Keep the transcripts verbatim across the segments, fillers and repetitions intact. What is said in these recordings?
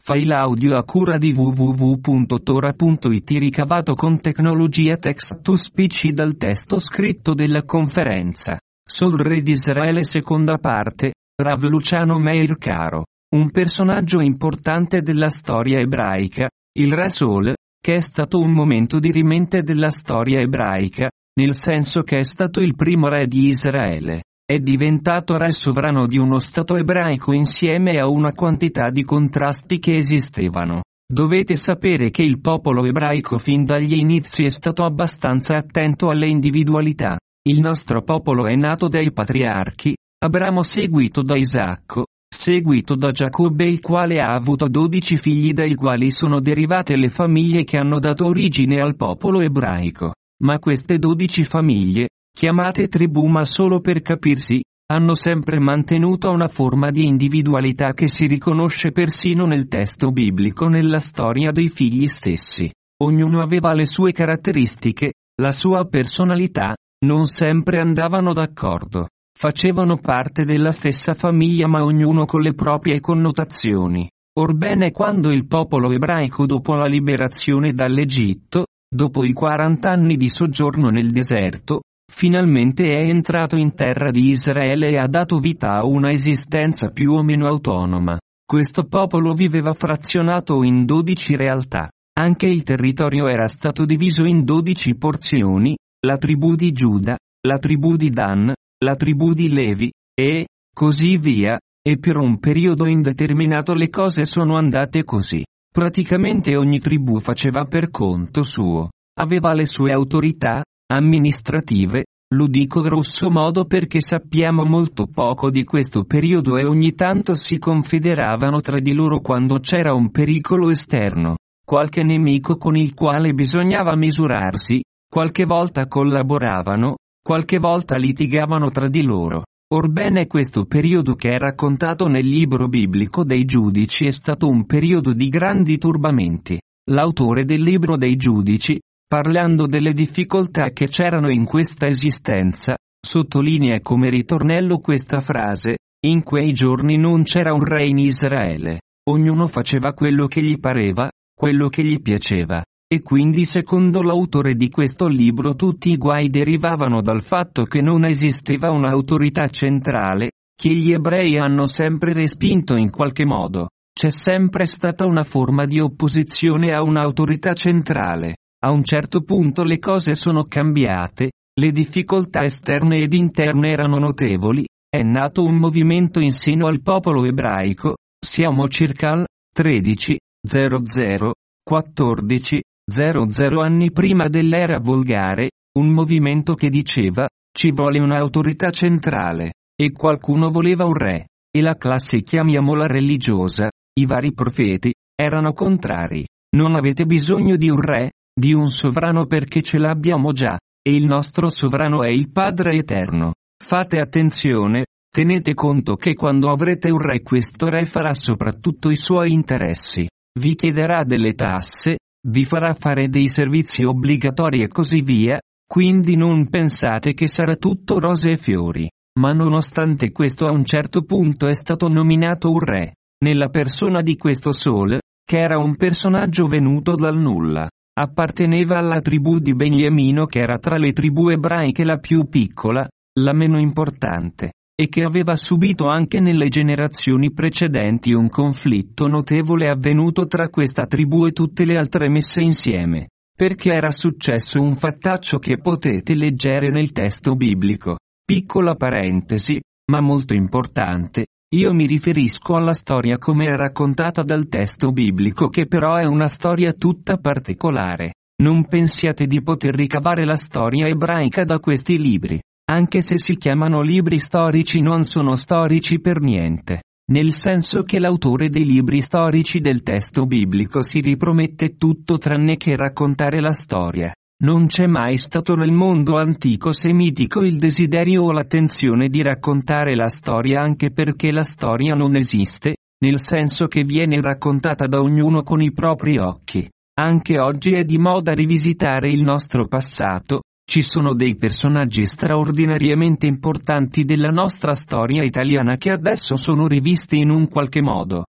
File audio a cura di w w w punto tora punto it ricavato con tecnologia text to speech dal testo scritto della conferenza. Sul re di Israele seconda parte, Rav Luciano Meir Caro. Un personaggio importante della storia ebraica, il re Sol, che è stato un momento dirimente della storia ebraica, nel senso che è stato il primo re di Israele. È diventato re sovrano di uno stato ebraico insieme a una quantità di contrasti che esistevano. Dovete sapere che il popolo ebraico fin dagli inizi è stato abbastanza attento alle individualità. Il nostro popolo è nato dai patriarchi, Abramo seguito da Isacco, seguito da Giacobbe il quale ha avuto dodici figli dai quali sono derivate le famiglie che hanno dato origine al popolo ebraico. Ma queste dodici famiglie, chiamate tribù ma solo per capirsi, hanno sempre mantenuto una forma di individualità che si riconosce persino nel testo biblico nella storia dei figli stessi. Ognuno aveva le sue caratteristiche, la sua personalità, non sempre andavano d'accordo. Facevano parte della stessa famiglia ma ognuno con le proprie connotazioni. Orbene quando il popolo ebraico dopo la liberazione dall'Egitto, dopo i quaranta anni di soggiorno nel deserto, finalmente è entrato in terra di Israele e ha dato vita a una esistenza più o meno autonoma. Questo popolo viveva frazionato in dodici realtà. Anche il territorio era stato diviso in dodici porzioni, la tribù di Giuda, la tribù di Dan, la tribù di Levi, e così via, e per un periodo indeterminato le cose sono andate così. Praticamente ogni tribù faceva per conto suo. Aveva le sue autorità amministrative, lo dico grosso modo perché sappiamo molto poco di questo periodo e ogni tanto si confederavano tra di loro quando c'era un pericolo esterno, qualche nemico con il quale bisognava misurarsi, qualche volta collaboravano, qualche volta litigavano tra di loro. Orbene questo periodo che è raccontato nel libro biblico dei Giudici è stato un periodo di grandi turbamenti. L'autore del libro dei Giudici, parlando delle difficoltà che c'erano in questa esistenza, sottolinea come ritornello questa frase: in quei giorni non c'era un re in Israele. Ognuno faceva quello che gli pareva, quello che gli piaceva. E quindi secondo l'autore di questo libro tutti i guai derivavano dal fatto che non esisteva un'autorità centrale, che gli ebrei hanno sempre respinto in qualche modo. C'è sempre stata una forma di opposizione a un'autorità centrale. A un certo punto le cose sono cambiate, le difficoltà esterne ed interne erano notevoli, è nato un movimento in seno al popolo ebraico, siamo circa al tredici zero zero quattordici zero zero anni prima dell'era volgare, un movimento che diceva, ci vuole un'autorità centrale, e qualcuno voleva un re, e la classe chiamiamola religiosa, i vari profeti, erano contrari. Non avete bisogno di un re, di un sovrano perché ce l'abbiamo già, e il nostro sovrano è il Padre Eterno. Fate attenzione, tenete conto che quando avrete un re questo re farà soprattutto i suoi interessi, vi chiederà delle tasse, vi farà fare dei servizi obbligatori e così via, quindi non pensate che sarà tutto rose e fiori. Ma nonostante questo a un certo punto è stato nominato un re, nella persona di questo Sol, che era un personaggio venuto dal nulla. Apparteneva alla tribù di Beniamino che era tra le tribù ebraiche la più piccola, la meno importante, e che aveva subito anche nelle generazioni precedenti un conflitto notevole avvenuto tra questa tribù e tutte le altre messe insieme, perché era successo un fattaccio che potete leggere nel testo biblico. Piccola parentesi, ma molto importante, io mi riferisco alla storia come è raccontata dal testo biblico che però è una storia tutta particolare. Non pensiate di poter ricavare la storia ebraica da questi libri. Anche se si chiamano libri storici non sono storici per niente, nel senso che l'autore dei libri storici del testo biblico si ripromette tutto tranne che raccontare la storia. Non c'è mai stato nel mondo antico semitico il desiderio o l'attenzione di raccontare la storia anche perché la storia non esiste, nel senso che viene raccontata da ognuno con i propri occhi. Anche oggi è di moda rivisitare il nostro passato. Ci sono dei personaggi straordinariamente importanti della nostra storia italiana che adesso sono rivisti in un qualche modo.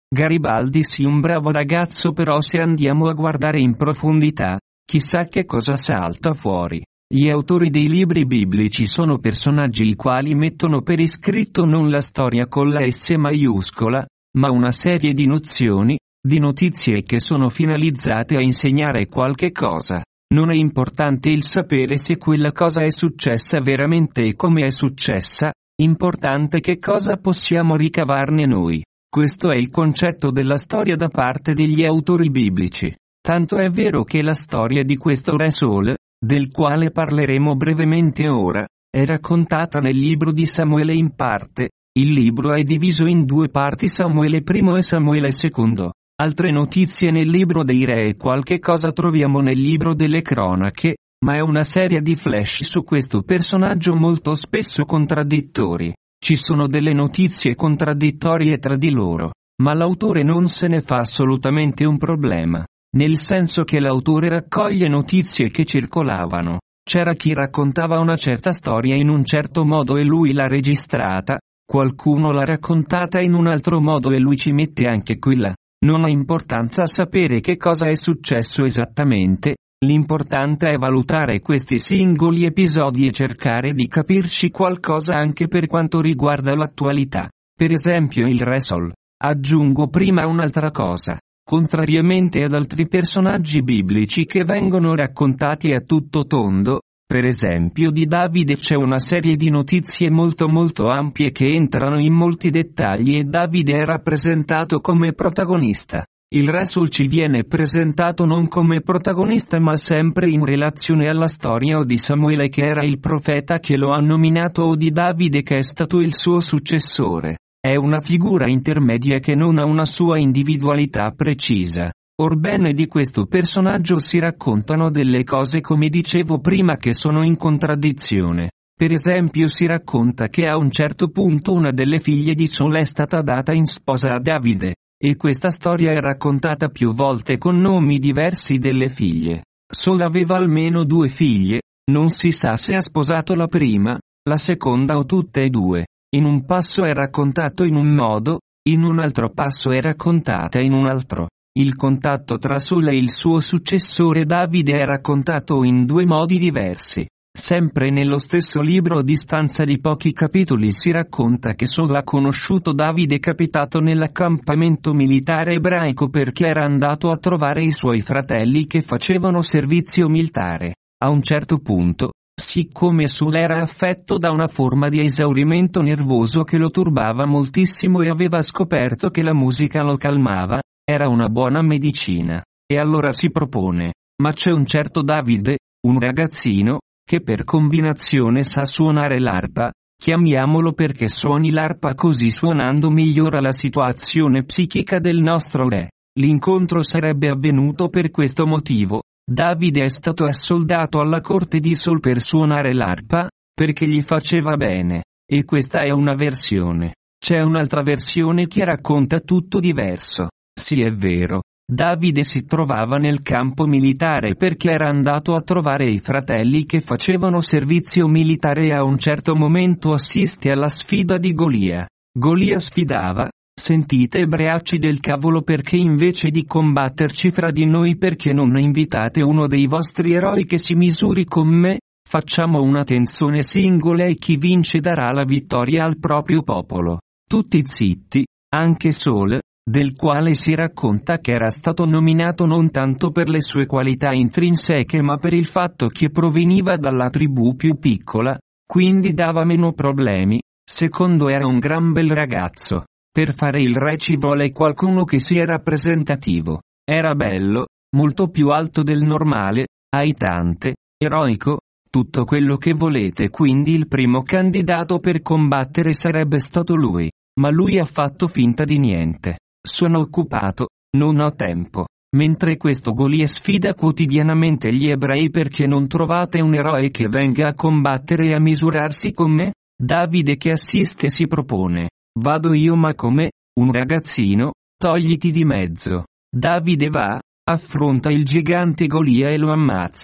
Garibaldi sì, un bravo ragazzo, però se andiamo a guardare in profondità, chissà che cosa salta fuori. Gli autori dei libri biblici sono personaggi i quali mettono per iscritto non la storia con la S maiuscola, ma una serie di nozioni, di notizie che sono finalizzate a insegnare qualche cosa. Non è importante il sapere se quella cosa è successa veramente e come è successa, importante che cosa possiamo ricavarne noi. Questo è il concetto della storia da parte degli autori biblici. Tanto è vero che la storia di questo Re Saul, del quale parleremo brevemente ora, è raccontata nel libro di Samuele in parte. Il libro è diviso in due parti, Samuele primo e Samuele secondo. Altre notizie nel libro dei re e qualche cosa troviamo nel libro delle cronache, ma è una serie di flash su questo personaggio molto spesso contraddittori. Ci sono delle notizie contraddittorie tra di loro, ma l'autore non se ne fa assolutamente un problema, nel senso che l'autore raccoglie notizie che circolavano. C'era chi raccontava una certa storia in un certo modo e lui l'ha registrata, qualcuno l'ha raccontata in un altro modo e lui ci mette anche quella. Non ha importanza sapere che cosa è successo esattamente, l'importante è valutare questi singoli episodi e cercare di capirci qualcosa anche per quanto riguarda l'attualità. Per esempio il Re Saul. Aggiungo prima un'altra cosa. Contrariamente ad altri personaggi biblici che vengono raccontati a tutto tondo, per esempio di Davide c'è una serie di notizie molto molto ampie che entrano in molti dettagli e Davide è rappresentato come protagonista. Il Re Saul ci viene presentato non come protagonista ma sempre in relazione alla storia o di Samuele che era il profeta che lo ha nominato o di Davide che è stato il suo successore. È una figura intermedia che non ha una sua individualità precisa. Orbene di questo personaggio si raccontano delle cose come dicevo prima che sono in contraddizione. Per esempio si racconta che a un certo punto una delle figlie di Saul è stata data in sposa a Davide, e questa storia è raccontata più volte con nomi diversi delle figlie. Saul aveva almeno due figlie, non si sa se ha sposato la prima, la seconda o tutte e due. In un passo è raccontato in un modo, in un altro passo è raccontata in un altro. Il contatto tra Saul e il suo successore Davide è raccontato in due modi diversi. Sempre nello stesso libro a distanza di pochi capitoli si racconta che Saul ha conosciuto Davide capitato nell'accampamento militare ebraico perché era andato a trovare i suoi fratelli che facevano servizio militare. A un certo punto, siccome Saul era affetto da una forma di esaurimento nervoso che lo turbava moltissimo e aveva scoperto che la musica lo calmava, era una buona medicina. E allora si propone, ma c'è un certo Davide, un ragazzino, che per combinazione sa suonare l'arpa, chiamiamolo perché suoni l'arpa così suonando migliora la situazione psichica del nostro re. L'incontro sarebbe avvenuto per questo motivo. Davide è stato assoldato alla corte di Saul per suonare l'arpa, perché gli faceva bene, e questa è una versione. C'è un'altra versione che racconta tutto diverso. Sì, è vero, Davide si trovava nel campo militare perché era andato a trovare i fratelli che facevano servizio militare e a un certo momento assiste alla sfida di Golia. Golia sfidava: sentite ebraici del cavolo, perché invece di combatterci fra di noi perché non invitate uno dei vostri eroi che si misuri con me? Facciamo una tensione singola e chi vince darà la vittoria al proprio popolo. Tutti zitti, anche Saul, del quale si racconta che era stato nominato non tanto per le sue qualità intrinseche ma per il fatto che proveniva dalla tribù più piccola, quindi dava meno problemi. Secondo, era un gran bel ragazzo. Per fare il re ci vuole qualcuno che sia rappresentativo. Era bello, molto più alto del normale, aitante, eroico, tutto quello che volete, quindi il primo candidato per combattere sarebbe stato lui. Ma lui ha fatto finta di niente. Sono occupato, non ho tempo. Mentre questo Golia sfida quotidianamente gli ebrei perché non trovate un eroe che venga a combattere e a misurarsi con me? Davide che assiste si propone: vado io, ma come? Un ragazzino? Togliti di mezzo. Davide va, affronta il gigante Golia e lo ammazza.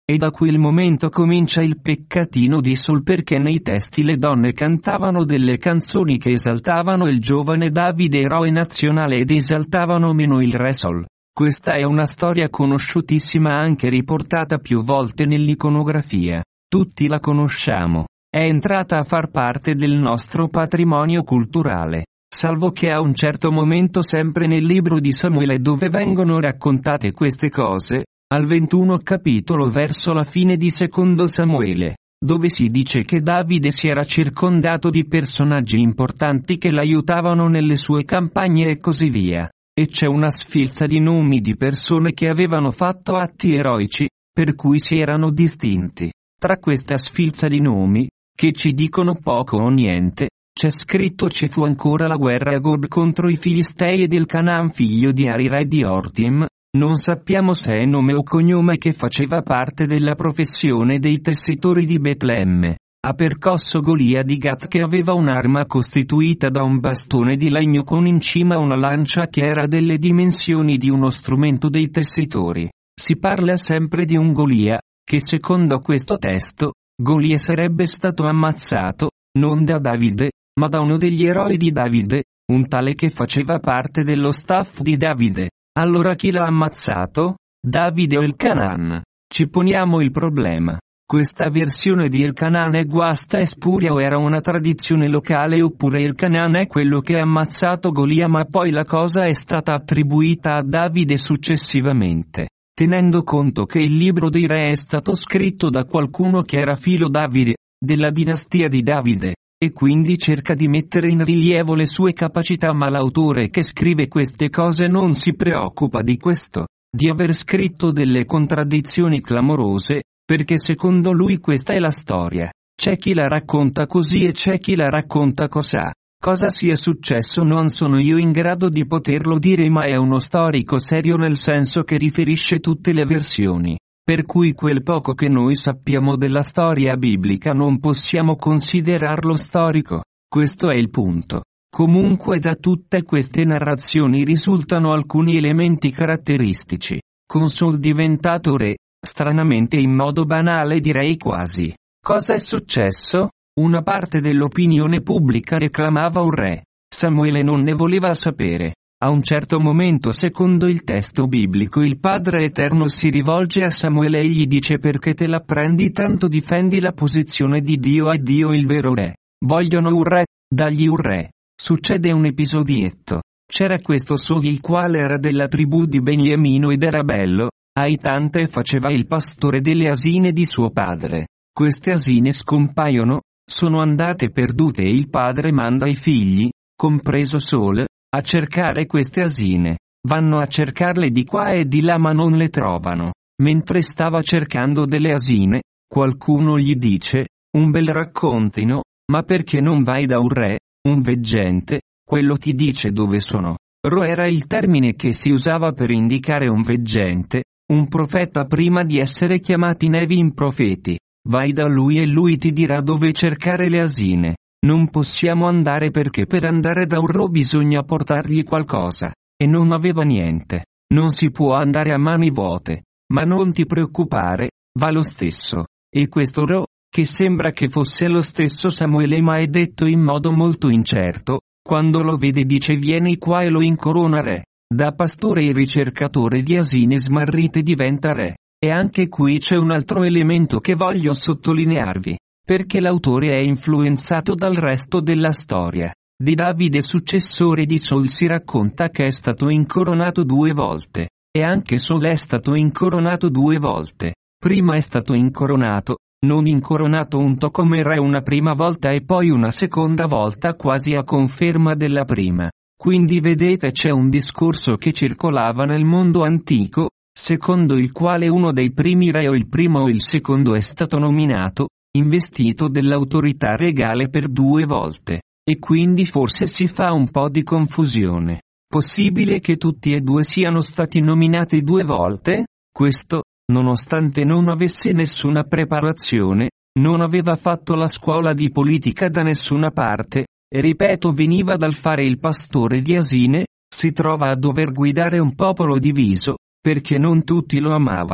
E da quel momento comincia il peccatino di Saul, perché nei testi le donne cantavano delle canzoni che esaltavano il giovane Davide eroe nazionale ed esaltavano meno il re Saul. Questa è una storia conosciutissima, anche riportata più volte nell'iconografia. Tutti la conosciamo. È entrata a far parte del nostro patrimonio culturale. Salvo che a un certo momento, sempre nel libro di Samuele dove vengono raccontate queste cose, al ventuno capitolo verso la fine di secondo Samuele, dove si dice che Davide si era circondato di personaggi importanti che l'aiutavano nelle sue campagne e così via, e c'è una sfilza di nomi di persone che avevano fatto atti eroici, per cui si erano distinti. Tra questa sfilza di nomi, che ci dicono poco o niente, c'è scritto: ci fu ancora la guerra a Gob contro i Filistei ed il Canaan figlio di Ari re di Ortim. Non sappiamo se è nome o cognome, che faceva parte della professione dei tessitori di Betlemme. Ha percosso Golia di Gat, che aveva un'arma costituita da un bastone di legno con in cima una lancia che era delle dimensioni di uno strumento dei tessitori. Si parla sempre di un Golia, che secondo questo testo, Golia sarebbe stato ammazzato, non da Davide, ma da uno degli eroi di Davide, un tale che faceva parte dello staff di Davide. Allora chi l'ha ammazzato? Davide o il Canaan? Ci poniamo il problema. Questa versione di El Canaan è guasta e spuria, o era una tradizione locale, oppure il Canaan è quello che ha ammazzato Golia, ma poi la cosa è stata attribuita a Davide successivamente. Tenendo conto che il libro dei re è stato scritto da qualcuno che era filo Davide, della dinastia di Davide, e quindi cerca di mettere in rilievo le sue capacità, ma l'autore che scrive queste cose non si preoccupa di questo, di aver scritto delle contraddizioni clamorose, perché secondo lui questa è la storia. C'è chi la racconta così e c'è chi la racconta cosà. Cosa sia successo non sono io in grado di poterlo dire, ma è uno storico serio, nel senso che riferisce tutte le versioni. Per cui quel poco che noi sappiamo della storia biblica non possiamo considerarlo storico. Questo è il punto. Comunque da tutte queste narrazioni risultano alcuni elementi caratteristici. Con Saul diventato re, stranamente in modo banale, direi quasi. Cosa è successo? Una parte dell'opinione pubblica reclamava un re. Samuele non ne voleva sapere. A un certo momento, secondo il testo biblico, il Padre Eterno si rivolge a Samuele e gli dice: perché te la prendi tanto, difendi la posizione di Dio, a Dio il vero re. Vogliono un re, dagli un re. Succede un episodietto. C'era questo Saul, il quale era della tribù di Beniamino ed era bello, aitante, e faceva il pastore delle asine di suo padre. Queste asine scompaiono, sono andate perdute, e il padre manda i figli, compreso Saul, a cercare queste asine. Vanno a cercarle di qua e di là, ma non le trovano. Mentre stava cercando delle asine, qualcuno gli dice: un bel raccontino, ma perché non vai da un re, un veggente? Quello ti dice dove sono. Ro era il termine che si usava per indicare un veggente, un profeta prima di essere chiamati Nevim profeti. Vai da lui e lui ti dirà dove cercare le asine. Non possiamo andare perché per andare da un Ro bisogna portargli qualcosa. E non aveva niente. Non si può andare a mani vuote. Ma non ti preoccupare, va lo stesso. E questo Ro, che sembra che fosse lo stesso Samuele, ma è detto in modo molto incerto, quando lo vede dice: vieni qua, e lo incorona re. Da pastore e ricercatore di asine smarrite diventa re. E anche qui c'è un altro elemento che voglio sottolinearvi. Perché l'autore è influenzato dal resto della storia. Di Davide, successore di Saul, si racconta che è stato incoronato due volte. E anche Saul è stato incoronato due volte. Prima è stato incoronato, non incoronato unto come re una prima volta e poi una seconda volta, quasi a conferma della prima. Quindi vedete, c'è un discorso che circolava nel mondo antico, secondo il quale uno dei primi re, o il primo o il secondo, è stato nominato, investito dell'autorità regale per due volte, e quindi forse si fa un po' di confusione. Possibile che tutti e due siano stati nominati due volte? Questo, nonostante non avesse nessuna preparazione, non aveva fatto la scuola di politica da nessuna parte, e ripeto, veniva dal fare il pastore di asine, si trova a dover guidare un popolo diviso, perché non tutti lo amavano.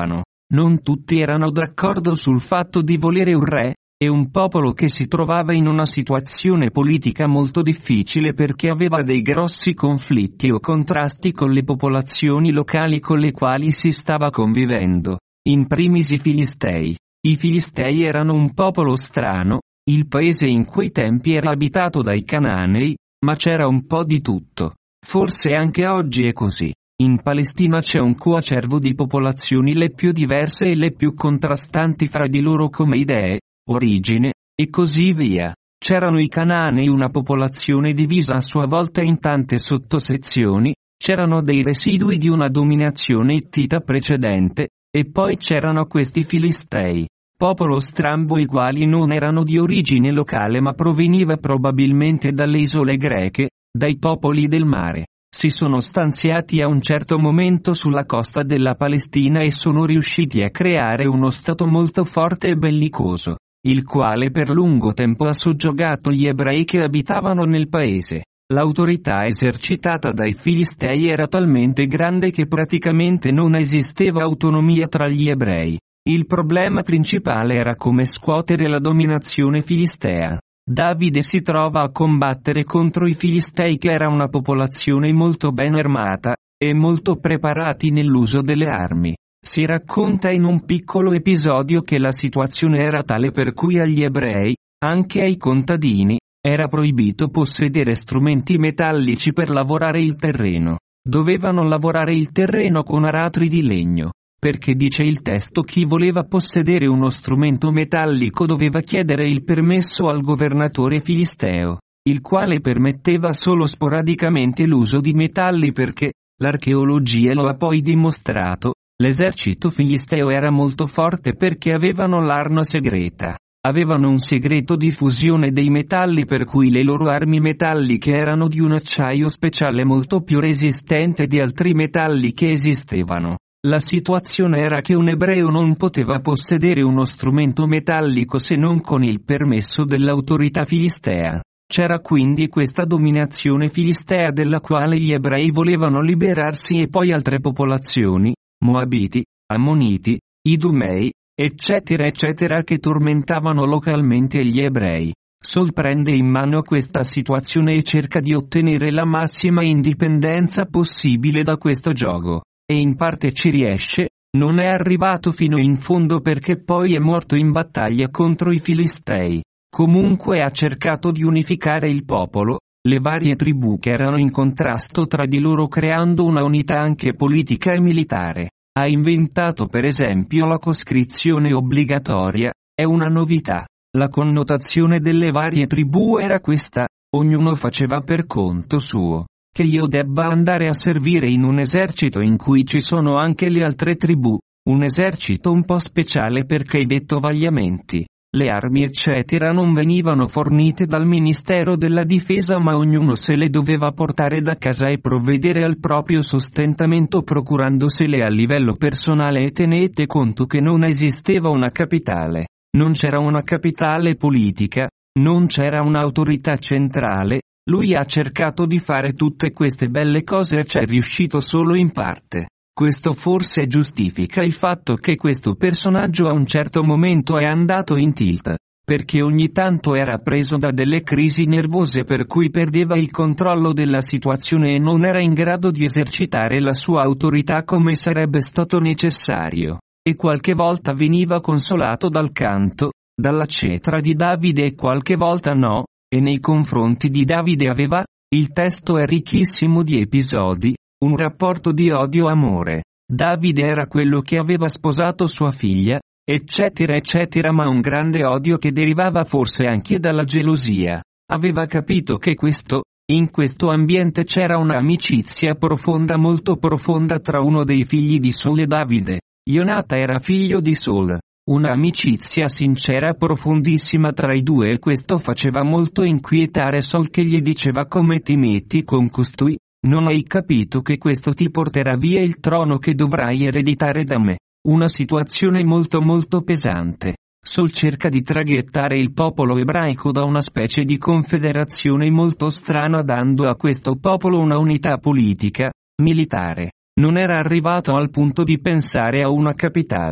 Non tutti erano d'accordo sul fatto di volere un re, e un popolo che si trovava in una situazione politica molto difficile perché aveva dei grossi conflitti o contrasti con le popolazioni locali con le quali si stava convivendo, in primis i Filistei. I Filistei erano un popolo strano, il paese in quei tempi era abitato dai Cananei, ma c'era un po' di tutto. Forse anche oggi è così. In Palestina c'è un coacervo di popolazioni le più diverse e le più contrastanti fra di loro come idee, origine, e così via. C'erano i Cananei, una popolazione divisa a sua volta in tante sottosezioni, c'erano dei residui di una dominazione ittita precedente, e poi c'erano questi Filistei, popolo strambo i quali non erano di origine locale ma proveniva probabilmente dalle isole greche, dai popoli del mare. Si sono stanziati a un certo momento sulla costa della Palestina e sono riusciti a creare uno stato molto forte e bellicoso, il quale per lungo tempo ha soggiogato gli ebrei che abitavano nel paese. L'autorità esercitata dai Filistei era talmente grande che praticamente non esisteva autonomia tra gli ebrei. Il problema principale era come scuotere la dominazione filistea. Davide si trova a combattere contro i Filistei che era una popolazione molto ben armata, e molto preparati nell'uso delle armi. Si racconta in un piccolo episodio che la situazione era tale per cui agli ebrei, anche ai contadini, era proibito possedere strumenti metallici per lavorare il terreno. Dovevano lavorare il terreno con aratri di legno, perché dice il testo chi voleva possedere uno strumento metallico doveva chiedere il permesso al governatore filisteo, il quale permetteva solo sporadicamente l'uso di metalli perché, l'archeologia lo ha poi dimostrato, l'esercito filisteo era molto forte perché avevano l'arma segreta. Avevano un segreto di fusione dei metalli per cui le loro armi metalliche erano di un acciaio speciale molto più resistente di altri metalli che esistevano. La situazione era che un ebreo non poteva possedere uno strumento metallico se non con il permesso dell'autorità filistea. C'era quindi questa dominazione filistea della quale gli ebrei volevano liberarsi e poi altre popolazioni, Moabiti, Ammoniti, Idumei, eccetera eccetera che tormentavano localmente gli ebrei. Saul prende in mano questa situazione e cerca di ottenere la massima indipendenza possibile da questo gioco. E in parte ci riesce, non è arrivato fino in fondo perché poi è morto in battaglia contro i Filistei. Comunque ha cercato di unificare il popolo, le varie tribù che erano in contrasto tra di loro creando una unità anche politica e militare. Ha inventato per esempio la coscrizione obbligatoria, è una novità. La connotazione delle varie tribù era questa, ognuno faceva per conto suo. Che io debba andare a servire in un esercito in cui ci sono anche le altre tribù, un esercito un po' speciale perché i vettovagliamenti, le armi eccetera non venivano fornite dal Ministero della Difesa ma ognuno se le doveva portare da casa e provvedere al proprio sostentamento procurandosele a livello personale e tenete conto che non esisteva una capitale, non c'era una capitale politica, non c'era un'autorità centrale. Lui ha cercato di fare tutte queste belle cose e ci è riuscito solo in parte. Questo forse giustifica il fatto che questo personaggio a un certo momento è andato in tilt, perché ogni tanto era preso da delle crisi nervose per cui perdeva il controllo della situazione e non era in grado di esercitare la sua autorità come sarebbe stato necessario. E qualche volta veniva consolato dal canto, dalla cetra di Davide e qualche volta no. E nei confronti di Davide aveva, il testo è ricchissimo di episodi, un rapporto di odio-amore. Davide era quello che aveva sposato sua figlia, eccetera eccetera ma un grande odio che derivava forse anche dalla gelosia. Aveva capito che questo, in questo ambiente c'era un'amicizia profonda molto profonda tra uno dei figli di Saul e Davide. Jonata era figlio di Saul. Una amicizia sincera profondissima tra i due e questo faceva molto inquietare Saul che gli diceva come ti metti con costui, non hai capito che questo ti porterà via il trono che dovrai ereditare da me. Una situazione molto molto pesante. Saul cerca di traghettare il popolo ebraico da una specie di confederazione molto strana dando a questo popolo una unità politica, militare. Non era arrivato al punto di pensare a una capitale.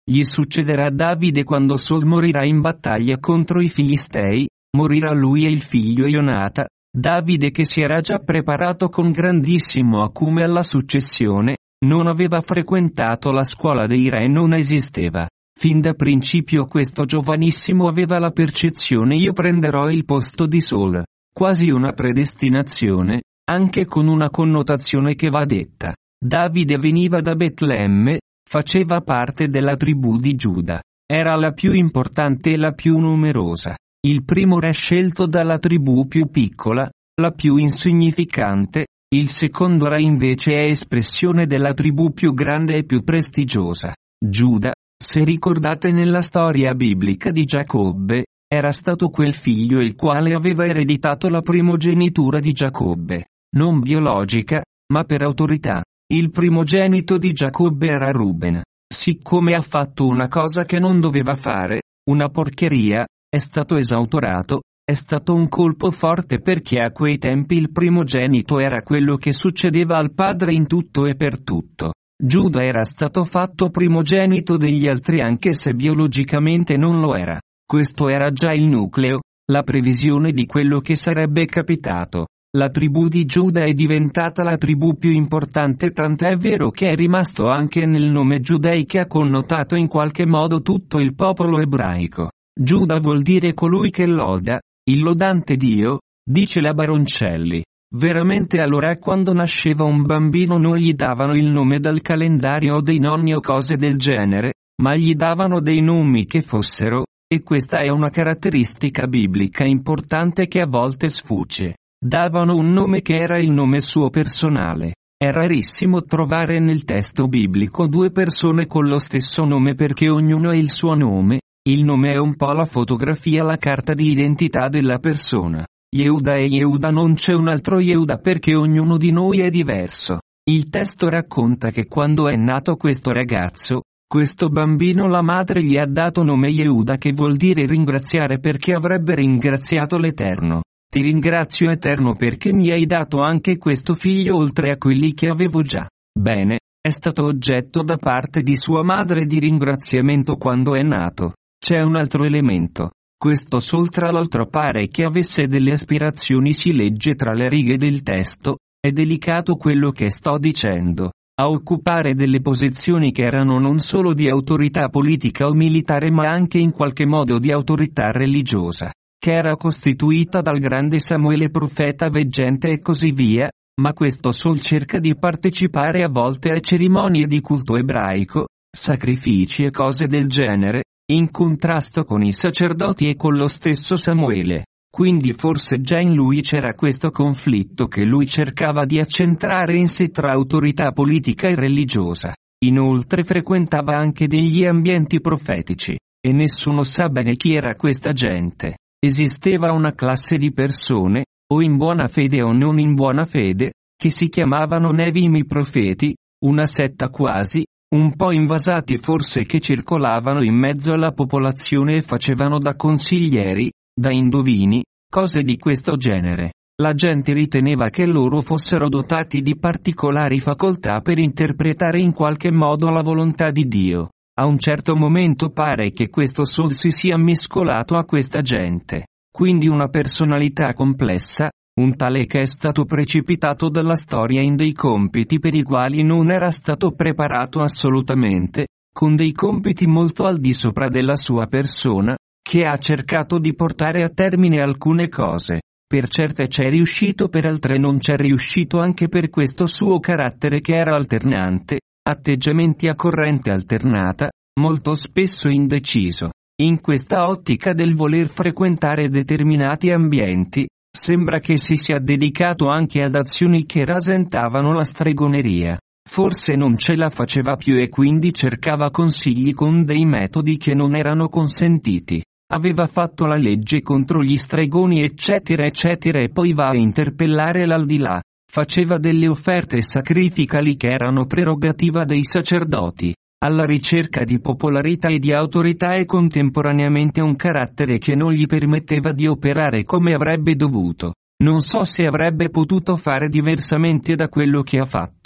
Gli succederà a Davide quando Saul morirà in battaglia contro i Filistei, morirà lui e il figlio Ionata. Davide, che si era già preparato con grandissimo acume alla successione, non aveva frequentato la scuola dei re e non esisteva. Fin da principio questo giovanissimo aveva la percezione: io prenderò il posto di Saul. Quasi una predestinazione, anche con una connotazione che va detta. Davide veniva da Betlemme, faceva parte della tribù di Giuda. Era la più importante e la più numerosa. Il primo re scelto dalla tribù più piccola, la più insignificante. Il secondo re invece è espressione della tribù più grande e più prestigiosa. Giuda, se ricordate nella storia biblica di Giacobbe, era stato quel figlio il quale aveva ereditato la primogenitura di Giacobbe, non biologica, ma per autorità. Il primogenito di Giacobbe era Ruben. Siccome ha fatto una cosa che non doveva fare, una porcheria, è stato esautorato. È stato un colpo forte perché a quei tempi il primogenito era quello che succedeva al padre in tutto e per tutto. Giuda era stato fatto primogenito degli altri anche se biologicamente non lo era. Questo era già il nucleo, la previsione di quello che sarebbe capitato. La tribù di Giuda è diventata la tribù più importante, tant'è vero che è rimasto anche nel nome Giudei, che ha connotato in qualche modo tutto il popolo ebraico. Giuda vuol dire colui che loda, il lodante Dio, dice la Baroncelli. Veramente allora quando nasceva un bambino non gli davano il nome dal calendario o dei nonni o cose del genere, ma gli davano dei nomi che fossero, e questa è una caratteristica biblica importante che a volte sfugge. Davano un nome che era il nome suo personale. È rarissimo trovare nel testo biblico due persone con lo stesso nome perché ognuno ha il suo nome. Il nome è un po' la fotografia, la carta di identità della persona. Yehuda e Yehuda, non c'è un altro Yehuda perché ognuno di noi è diverso. Il testo racconta che quando è nato questo ragazzo, questo bambino, la madre gli ha dato nome Yehuda, che vuol dire ringraziare, perché avrebbe ringraziato l'Eterno. Ti ringrazio Eterno perché mi hai dato anche questo figlio oltre a quelli che avevo già. Bene, è stato oggetto da parte di sua madre di ringraziamento quando è nato. C'è un altro elemento. Questo Saul tra l'altro pare che avesse delle aspirazioni, si legge tra le righe del testo. È delicato quello che sto dicendo. A occupare delle posizioni che erano non solo di autorità politica o militare ma anche in qualche modo di autorità religiosa, che era costituita dal grande Samuele profeta veggente e così via, ma questo Saul cerca di partecipare a volte a cerimonie di culto ebraico, sacrifici e cose del genere, in contrasto con i sacerdoti e con lo stesso Samuele. Quindi forse già in lui c'era questo conflitto che lui cercava di accentrare in sé tra autorità politica e religiosa. Inoltre frequentava anche degli ambienti profetici, e nessuno sa bene chi era questa gente. Esisteva una classe di persone, o in buona fede o non in buona fede, che si chiamavano Nevim, i profeti, una setta quasi, un po' invasati forse, che circolavano in mezzo alla popolazione e facevano da consiglieri, da indovini, cose di questo genere. La gente riteneva che loro fossero dotati di particolari facoltà per interpretare in qualche modo la volontà di Dio. A un certo momento pare che questo Saul si sia mescolato a questa gente. Quindi una personalità complessa, un tale che è stato precipitato dalla storia in dei compiti per i quali non era stato preparato assolutamente, con dei compiti molto al di sopra della sua persona, che ha cercato di portare a termine alcune cose. Per certe c'è riuscito, per altre non c'è riuscito, anche per questo suo carattere che era alternante, atteggiamenti a corrente alternata, molto spesso indeciso. In questa ottica del voler frequentare determinati ambienti, sembra che si sia dedicato anche ad azioni che rasentavano la stregoneria. Forse non ce la faceva più e quindi cercava consigli con dei metodi che non erano consentiti. Aveva fatto la legge contro gli stregoni eccetera eccetera e poi va a interpellare l'aldilà. Faceva delle offerte sacrificali che erano prerogativa dei sacerdoti, alla ricerca di popolarità e di autorità, e contemporaneamente un carattere che non gli permetteva di operare come avrebbe dovuto. Non so se avrebbe potuto fare diversamente da quello che ha fatto.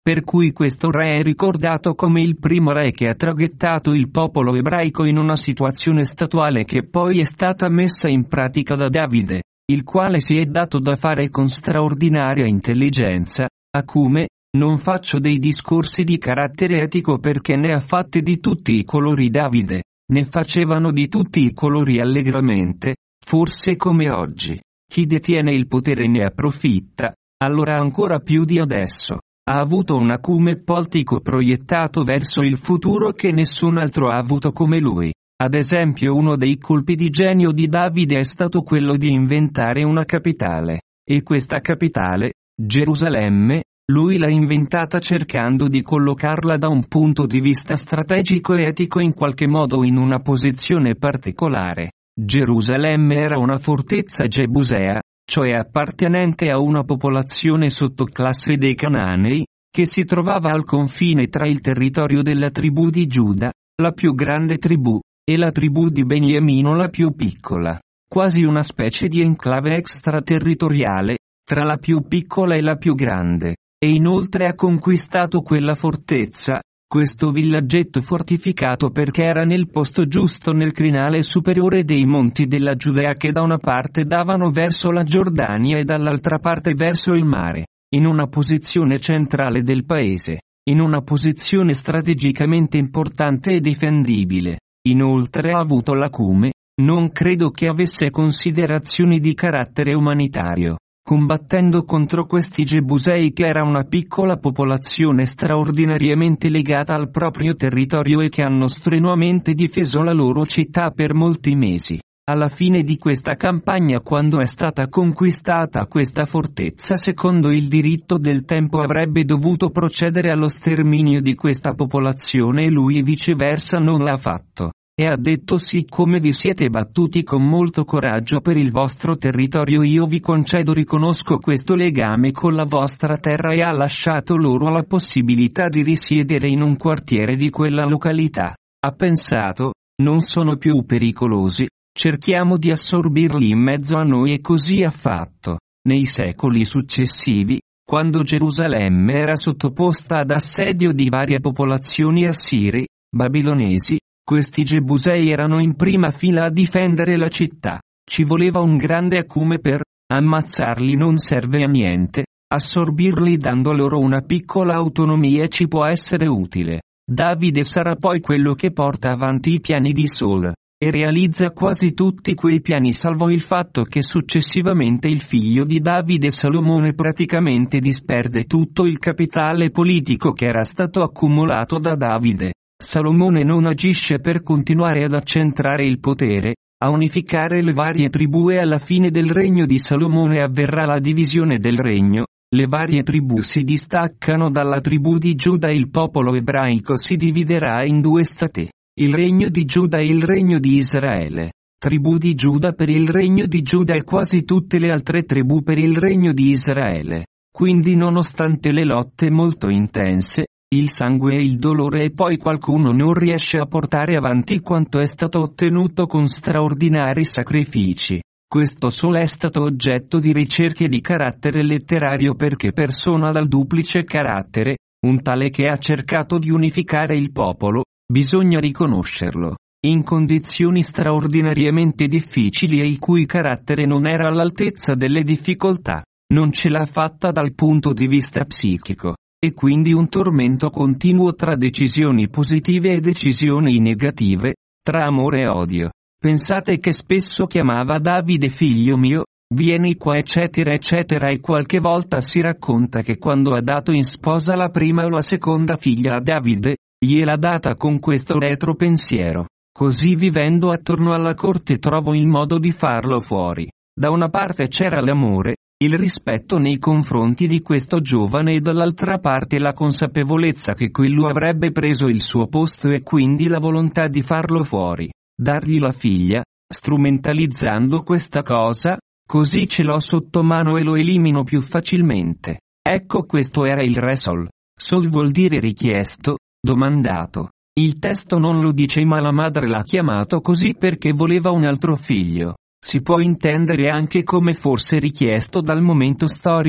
per cui questo re è ricordato come il primo re che ha traghettato il popolo ebraico in una situazione statuale che poi è stata messa in pratica da Davide, il quale si è dato da fare con straordinaria intelligenza, acume. Non faccio dei discorsi di carattere etico perché ne ha fatti di tutti i colori Davide, ne facevano di tutti i colori allegramente, forse come oggi. Chi detiene il potere ne approfitta, allora ancora più di adesso. Ha avuto un acume politico proiettato verso il futuro che nessun altro ha avuto come lui. Ad esempio uno dei colpi di genio di Davide è stato quello di inventare una capitale. E questa capitale, Gerusalemme, lui l'ha inventata cercando di collocarla da un punto di vista strategico e etico in qualche modo in una posizione particolare. Gerusalemme era una fortezza gebusea, cioè appartenente a una popolazione sottoclasse dei Cananei, che si trovava al confine tra il territorio della tribù di Giuda, la più grande tribù, e la tribù di Beniamino la più piccola, quasi una specie di enclave extraterritoriale, tra la più piccola e la più grande. E inoltre ha conquistato quella fortezza, questo villaggetto fortificato perché era nel posto giusto nel crinale superiore dei monti della Giudea che da una parte davano verso la Giordania e dall'altra parte verso il mare, in una posizione centrale del paese, in una posizione strategicamente importante e difendibile. Inoltre ha avuto l'acume, non credo che avesse considerazioni di carattere umanitario. Combattendo contro questi Gebusei che era una piccola popolazione straordinariamente legata al proprio territorio e che hanno strenuamente difeso la loro città per molti mesi. Alla fine di questa campagna, quando è stata conquistata questa fortezza, secondo il diritto del tempo avrebbe dovuto procedere allo sterminio di questa popolazione e lui viceversa non l'ha fatto. E ha detto: siccome vi siete battuti con molto coraggio per il vostro territorio, io vi concedo riconosco questo legame con la vostra terra, e ha lasciato loro la possibilità di risiedere in un quartiere di quella località. Ha pensato, non sono più pericolosi, cerchiamo di assorbirli in mezzo a noi, e così ha fatto. Nei secoli successivi, quando Gerusalemme era sottoposta ad assedio di varie popolazioni assiri, babilonesi, questi Gebusei erano in prima fila a difendere la città. Ci voleva un grande acume per ammazzarli, non serve a niente, assorbirli dando loro una piccola autonomia ci può essere utile. Davide sarà poi quello che porta avanti i piani di Saul, e realizza quasi tutti quei piani salvo il fatto che successivamente il figlio di Davide Salomone praticamente disperde tutto il capitale politico che era stato accumulato da Davide. Salomone non agisce per continuare ad accentrare il potere, a unificare le varie tribù, e alla fine del regno di Salomone avverrà la divisione del regno, le varie tribù si distaccano dalla tribù di Giuda e il popolo ebraico si dividerà in due stati, il regno di Giuda e il regno di Israele. Tribù di Giuda per il regno di Giuda e quasi tutte le altre tribù per il regno di Israele. Quindi nonostante le lotte molto intense, il sangue e il dolore, e poi qualcuno non riesce a portare avanti quanto è stato ottenuto con straordinari sacrifici. Questo solo è stato oggetto di ricerche di carattere letterario perché persona dal duplice carattere, un tale che ha cercato di unificare il popolo, bisogna riconoscerlo, in condizioni straordinariamente difficili e il cui carattere non era all'altezza delle difficoltà, non ce l'ha fatta dal punto di vista psichico. E quindi un tormento continuo tra decisioni positive e decisioni negative, tra amore e odio. Pensate che spesso chiamava Davide figlio mio, vieni qua eccetera eccetera, e qualche volta si racconta che quando ha dato in sposa la prima o la seconda figlia a Davide, gliel'ha data con questo retropensiero. Così vivendo attorno alla corte trovo il modo di farlo fuori. Da una parte c'era l'amore, il rispetto nei confronti di questo giovane, e dall'altra parte la consapevolezza che quello avrebbe preso il suo posto e quindi la volontà di farlo fuori, dargli la figlia, strumentalizzando questa cosa, così ce l'ho sotto mano e lo elimino più facilmente. Ecco, questo era il re Sol. Sol vuol dire richiesto, domandato. Il testo non lo dice, ma la madre l'ha chiamato così perché voleva un altro figlio. Si può intendere anche come forse richiesto dal momento storico.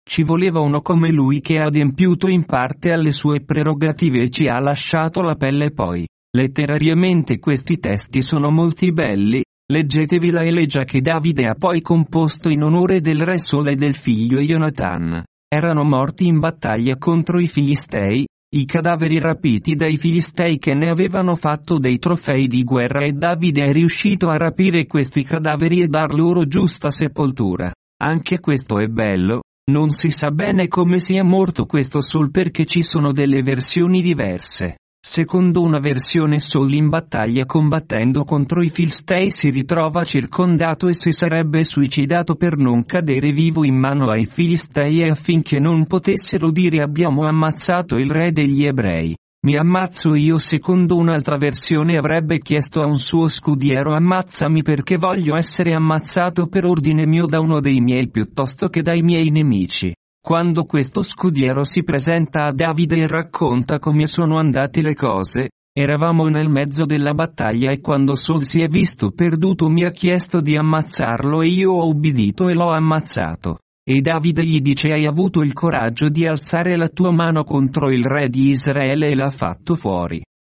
Ci voleva uno come lui che ha adempiuto in parte alle sue prerogative e ci ha lasciato la pelle poi. Letterariamente questi testi sono molti belli, leggetevi la elegia che Davide ha poi composto in onore del re Sole e del figlio Jonatan. Erano morti in battaglia contro i Filistei, i cadaveri rapiti dai Filistei che ne avevano fatto dei trofei di guerra e Davide è riuscito a rapire questi cadaveri e dar loro giusta sepoltura. Anche questo è bello, non si sa bene come sia morto questo Saul perché ci sono delle versioni diverse. Secondo una versione Saul in battaglia combattendo contro i Filistei si ritrova circondato e si sarebbe suicidato per non cadere vivo in mano ai Filistei e affinché non potessero dire abbiamo ammazzato il re degli ebrei. Mi ammazzo io. Secondo un'altra versione avrebbe chiesto a un suo scudiero ammazzami perché voglio essere ammazzato per ordine mio da uno dei miei piuttosto che dai miei nemici. Quando questo scudiero si presenta a Davide e racconta come sono andate le cose, eravamo nel mezzo della battaglia e quando Saul si è visto perduto mi ha chiesto di ammazzarlo e io ho ubbidito e l'ho ammazzato. E Davide gli dice hai avuto il coraggio di alzare la tua mano contro il re di Israele e l'ha fatto fuori.